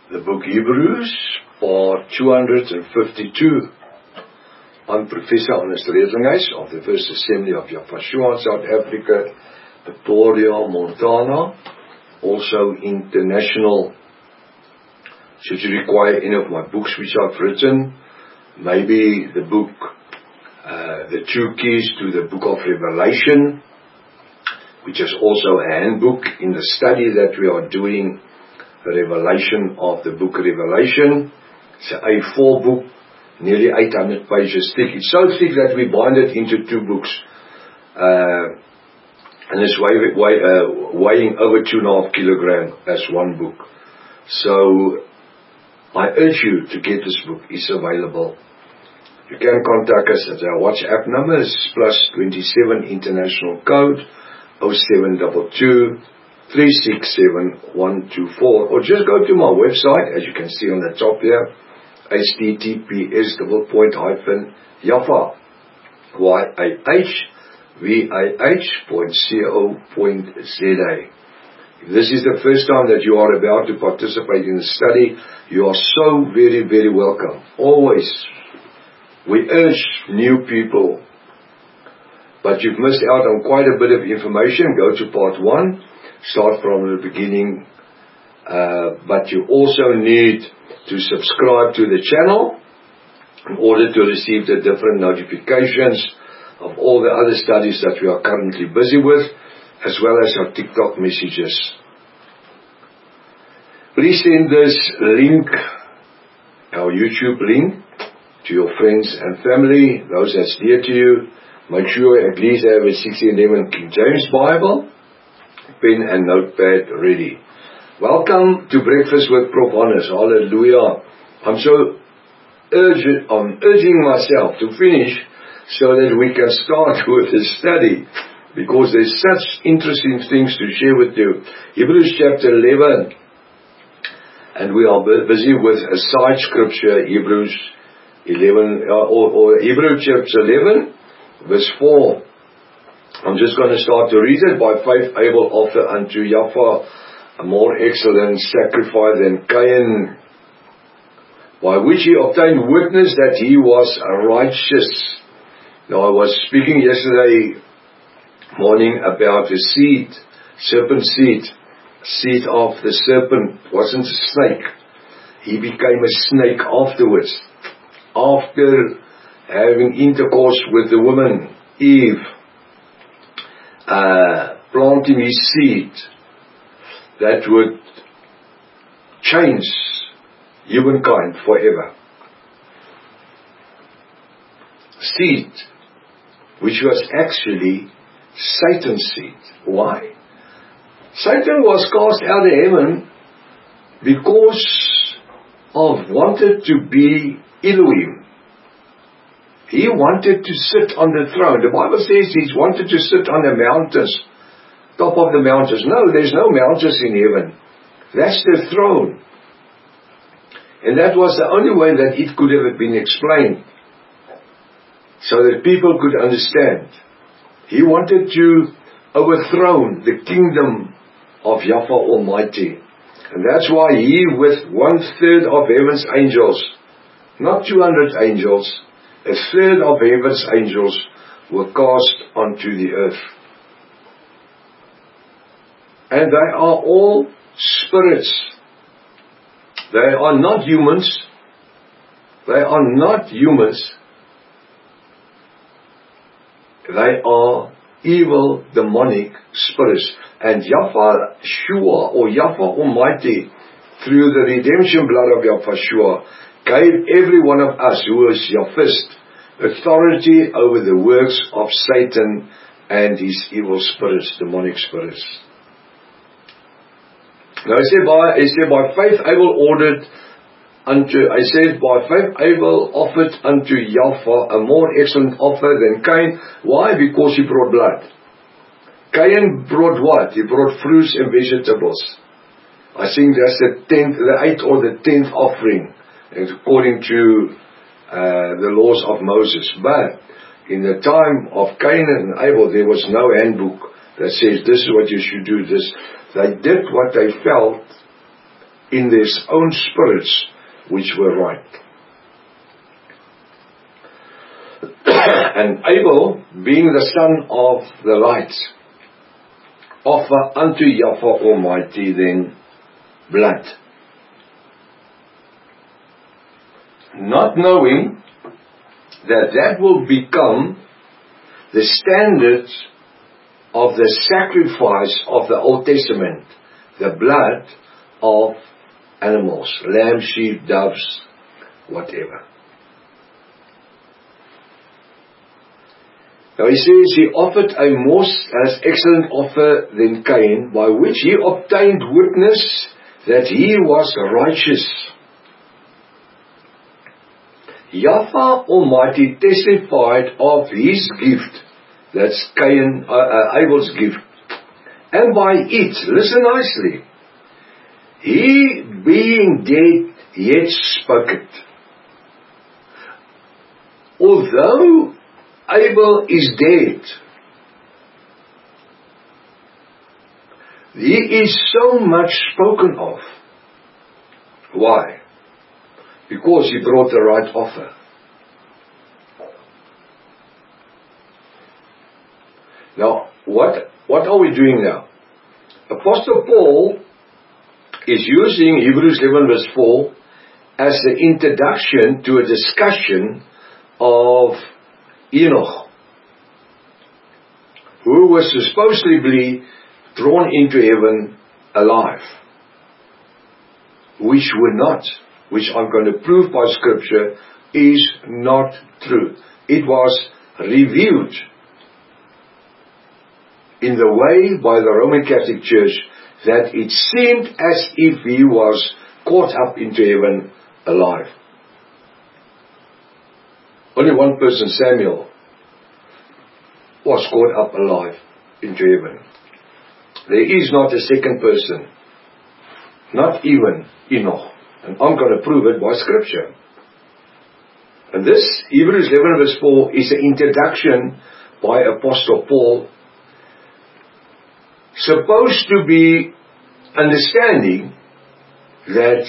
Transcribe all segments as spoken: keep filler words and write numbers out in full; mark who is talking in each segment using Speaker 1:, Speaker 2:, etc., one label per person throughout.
Speaker 1: the book Hebrews, part two hundred fifty-two. I'm Professor Hannes Redlinghuys of the First Assembly of Yafashua, South Africa, Pretoria, Montana. Also international. Should you require any of my books which I've written, maybe the book, uh, The Two Keys to the Book of Revelation, which is also a handbook in the study that we are doing, the Revelation of the book Revelation. It's an A four book, nearly eight hundred pages thick. It's so thick that we bind it into two books. Uh, and it's weigh, weigh, uh, weighing over two and a half kilogram as one book. So, I urge you to get this book. It's available. You can contact us at our WhatsApp number. It's plus twenty-seven international code oh seven two two, three six seven, one two four, or just go to my website, as you can see on the top here, H T T P S double point hyphen Yafa, Y A H V A H point co point Z A. If this is the first time that you are about to participate in the study, you are so very, very welcome. Always, we urge new people. But you've missed out on quite a bit of information. Go to part one. Start from the beginning. Uh, but you also need to subscribe to the channel in order to receive the different notifications of all the other studies that we are currently busy with, as well as our TikTok messages. Please send this link, our YouTube link, to your friends and family, those that's dear to you. Make sure at least have a sixteen eleven King James Bible, pen and notepad ready. Welcome to Breakfast with Prof Hannes. Hallelujah. I'm so urgent, I'm urging myself to finish so that we can start with the study, because there's such interesting things to share with you. Hebrews chapter eleven, and we are busy with a side scripture, Hebrews eleven, uh, or, or Hebrews chapter eleven. Verse four, I'm just going to start to read it. By faith Abel offered unto Yahweh a more excellent sacrifice than Cain, by which he obtained witness that he was righteous. Now I was speaking yesterday morning about the seed, serpent seed, seed of the serpent, wasn't a snake. He became a snake afterwards, after having intercourse with the woman, Eve, uh, planting his seed that would change humankind forever. Seed, which was actually Satan's seed. Why? Satan was cast out of heaven because of wanted to be Elohim. He wanted to sit on the throne. The Bible says he wanted to sit on the mountains, top of the mountains. No, there's no mountains in heaven. That's the throne. And that was the only way that it could have been explained, so that people could understand. He wanted to overthrow the kingdom of Yahweh Almighty. And that's why he, with one third of heaven's angels, not two hundred angels, a third of heaven's angels were cast onto the earth. And they are all spirits. They are not humans. They are not humans. They are evil, demonic spirits. And Yahweh or Yahweh Almighty, through the redemption blood of Yahweh, gave every one of us who is Yaphist authority over the works of Satan and his evil spirits, demonic spirits. Now I say by I say by faith Abel ordered unto I said by faith Abel offered unto Yahweh a more excellent offer than Cain. Why? Because he brought blood. Cain brought what? He brought fruits and vegetables. I think that's the tenth, the eighth or the tenth offering, according to uh, the laws of Moses. But in the time of Cain and Abel, there was no handbook that says this is what you should do. This, they did what they felt in their own spirits which were right. And Abel, being the son of the light, offer unto Yahweh Almighty then blood, not knowing that that will become the standard of the sacrifice of the Old Testament, the blood of animals, lambs, sheep, doves, whatever. Now he says he offered a most as excellent offer than Cain, by which he obtained witness that he was righteous. Yahweh Almighty testified of his gift, that's Cain, uh, uh, Abel's gift, and by it, listen nicely, he being dead yet spoke it. Although Abel is dead, he is so much spoken of. Why? Because he brought the right offer. Now, what, what are we doing now? Apostle Paul is using Hebrews eleven verse four as the introduction to a discussion of Enoch, who was supposedly drawn into heaven alive, which were not, which I'm going to prove by scripture is not true. It was reviewed in the way by the Roman Catholic Church that it seemed as if he was caught up into heaven alive. Only one person, Samuel, was caught up alive into heaven. There is not a second person, not even Enoch. And I'm going to prove it by scripture. And this, Hebrews eleven verse four, is an introduction by Apostle Paul, supposed to be understanding that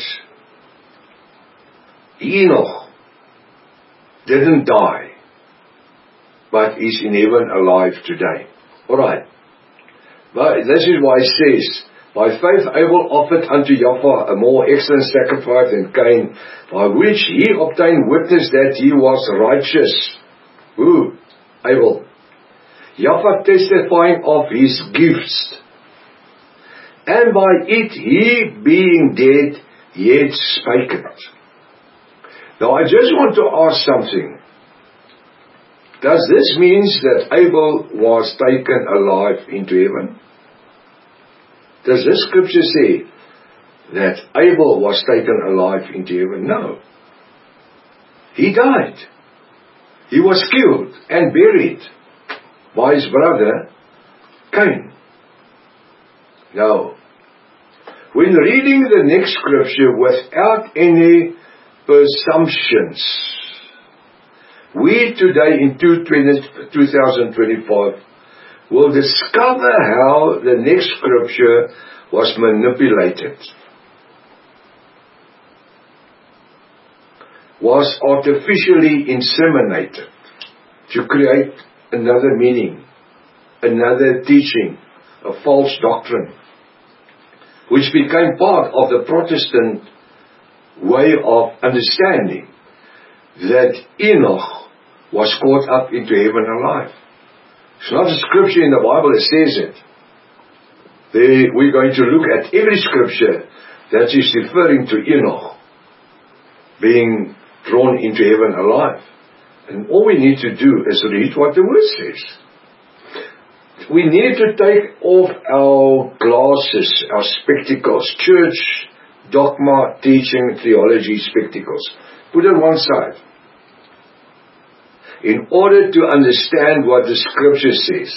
Speaker 1: Enoch didn't die, but is in heaven alive today. Alright. But this is why it says, by faith Abel offered unto Yahweh a more excellent sacrifice than Cain, by which he obtained witness that he was righteous. Who? Abel. Yahweh testifying of his gifts, and by it he being dead yet spake it. Now I just want to ask something. Does this mean that Abel was taken alive into heaven? Does this scripture say that Abel was taken alive into heaven? No. He died. He was killed and buried by his brother Cain. Now, when reading the next scripture without any presumptions, we today in two thousand twenty-five will discover how the next scripture was manipulated, was artificially inseminated to create another meaning, another teaching, a false doctrine, which became part of the Protestant way of understanding that Enoch was caught up into heaven alive. It's not a scripture in the Bible that says it. There, we're going to look at every scripture that is referring to Enoch being drawn into heaven alive. And all we need to do is read what the word says. We need to take off our glasses, our spectacles, church, dogma, teaching, theology spectacles. Put it on one side. In order to understand what the scripture says.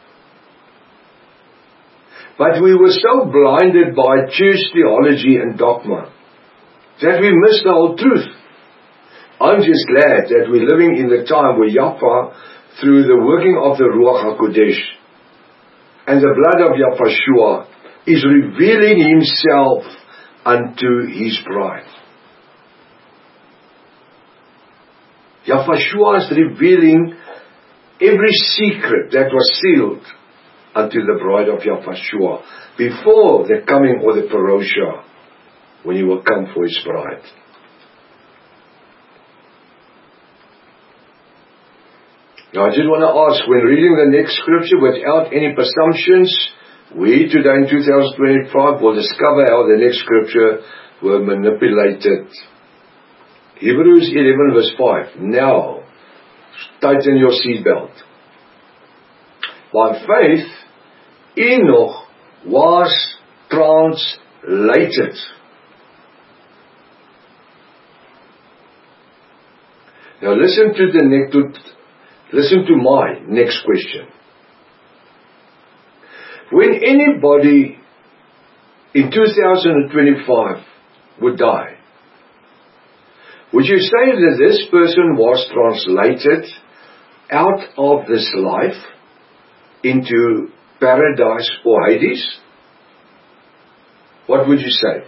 Speaker 1: But we were so blinded by church theology and dogma that we missed the whole truth. I'm just glad that we're living in the time where Yahweh, through the working of the Ruach HaKodesh and the blood of Yahweh, is revealing himself unto his bride. Yahweh is revealing every secret that was sealed unto the bride of Yahweh before the coming or the parousia, when he will come for his bride. Now I just want to ask, when reading the next scripture, without any presumptions, we today in two thousand twenty-five will discover how the next scripture were manipulated. Hebrews eleven verse five. Now, tighten your seatbelt. By faith, Enoch was translated. Now listen to the next, to, listen to my next question. When anybody in two thousand twenty-five would die, would you say that this person was translated out of this life into paradise or Hades? What would you say?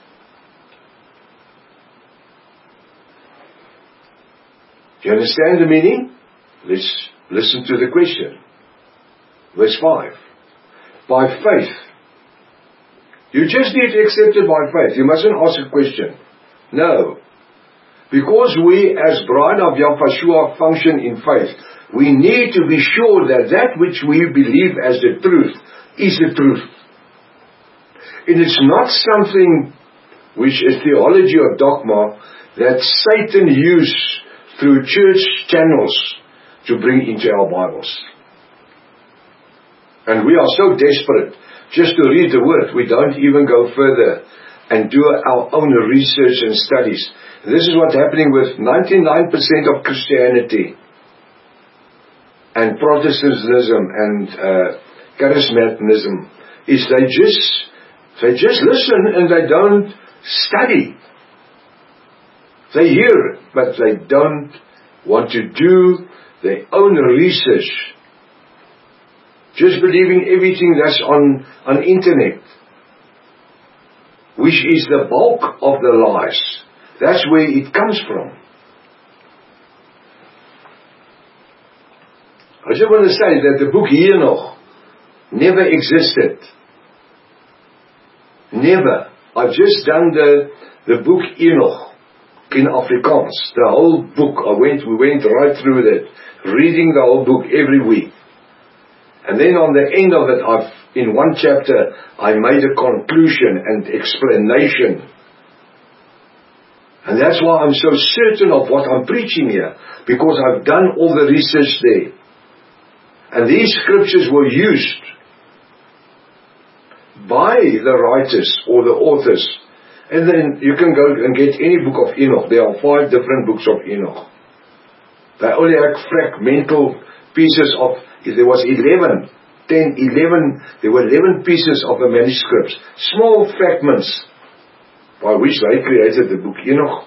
Speaker 1: Do you understand the meaning? Let's listen to the question. Verse five. By faith. You just need to accept it by faith. You mustn't ask a question. No. Because we as bride of Yahweh function in faith, we need to be sure that that which we believe as the truth is the truth. And it's not something which is theology or dogma that Satan used through church channels to bring into our Bibles. And we are so desperate just to read the Word, we don't even go further and do our own research and studies. This is what's happening with ninety-nine percent of Christianity and Protestantism and uh, Charismatism, is they just they just listen and they don't study. They hear it, but they don't want to do their own research. Just believing everything that's on on internet, which is the bulk of the lies. That's where it comes from. I just want to say that the book Enoch never existed. Never. I've just done the the book Enoch in Afrikaans. The whole book. I went. We went right through that, reading the whole book every week. And then on the end of it, I've, in one chapter, I made a conclusion and explanation. And that's why I'm so certain of what I'm preaching here, because I've done all the research there. And these scriptures were used by the writers or the authors. And then you can go and get any book of Enoch. There are five different books of Enoch. They only have fragmental pieces of, there was eleven, ten, eleven, there were eleven pieces of the manuscripts, small fragments, by which they created the book Enoch.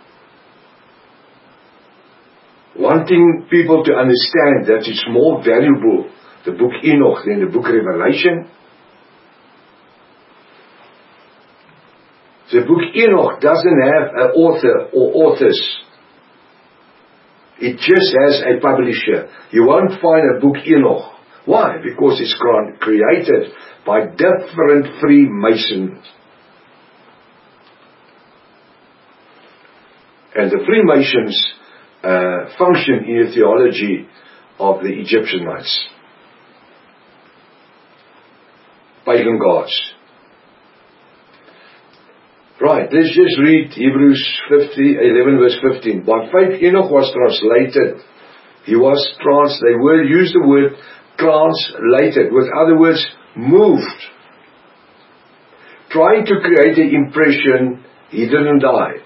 Speaker 1: Wanting people to understand that it's more valuable, the book Enoch, than the book Revelation. The book Enoch doesn't have an author or authors. It just has a publisher. You won't find a book Enoch. Why? Because it's created by different Freemasons. And the Freemasons uh, function in the theology of the Egyptianites. Pagan gods. Right, let's just read Hebrews fifty, eleven verse fifteen. By faith Enoch was translated. He was trans, they will use the word translated. With other words, moved. Trying to create the impression he didn't die.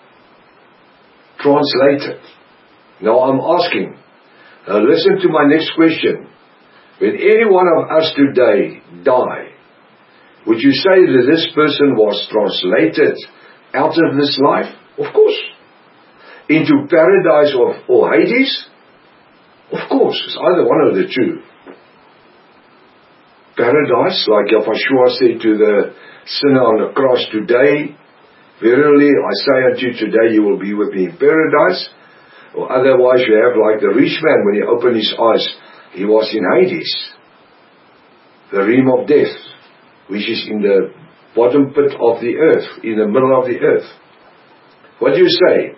Speaker 1: Translated. Now I'm asking, now listen to my next question. When any one of us today die, would you say that this person was translated out of this life? Of course. Into paradise or, or Hades? Of course. It's either one of the two. paradise, like Yahweh said to the sinner on the cross, today, verily I say unto you, today you will be with me in paradise. Or otherwise you have like the rich man, when he opened his eyes, he was in Hades, the realm of death, which is in the bottom pit of the earth, in the middle of the earth. What do you say?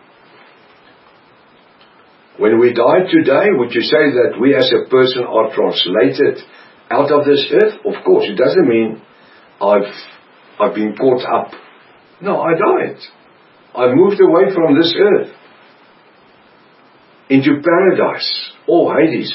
Speaker 1: When we die today, would you say that we as a person are translated out of this earth? Of course, it doesn't mean I've I've been caught up. No, I died. I moved away from this earth into paradise or Hades.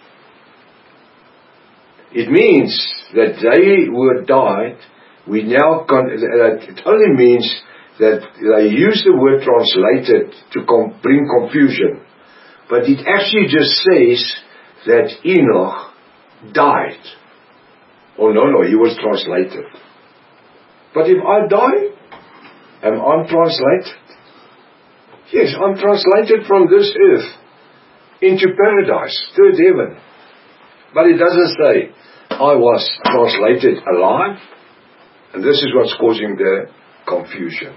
Speaker 1: It means that they who had died, we now, con- it only means that they use the word translated to com- bring confusion. But it actually just says that Enoch died. Oh no, no, he was translated. But if I die, am I translated? Yes, I'm translated from this earth into paradise, third heaven. But it doesn't say I was translated alive. And this is what's causing the confusion.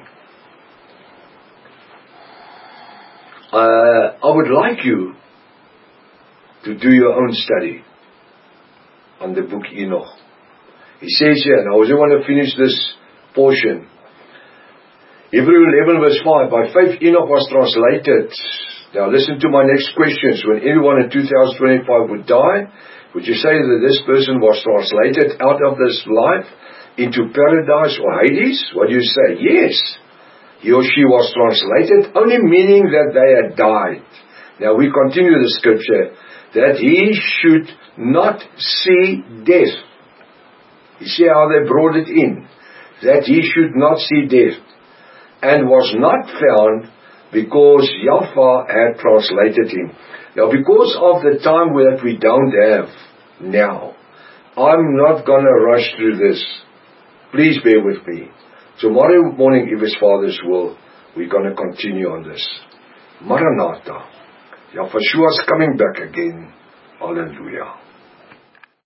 Speaker 1: Uh, I would like you to do your own study on the book Enoch. He says here, and I also want to finish this portion. Hebrew eleven verse five, by faith Enoch was translated. Now listen to my next questions. When anyone in two thousand twenty-five would die, would you say that this person was translated out of this life into paradise or Hades? What do you say? Yes. He or she was translated, only meaning that they had died. Now we continue the scripture, that he should not see death. You see how they brought it in. That he should not see death. And was not found because Yahweh had translated him. Now because of the time that we don't have now, I'm not going to rush through this. Please bear with me. Tomorrow morning, if His Father's will, we're going to continue on this. Maranatha. Yahweh is coming back again. Hallelujah.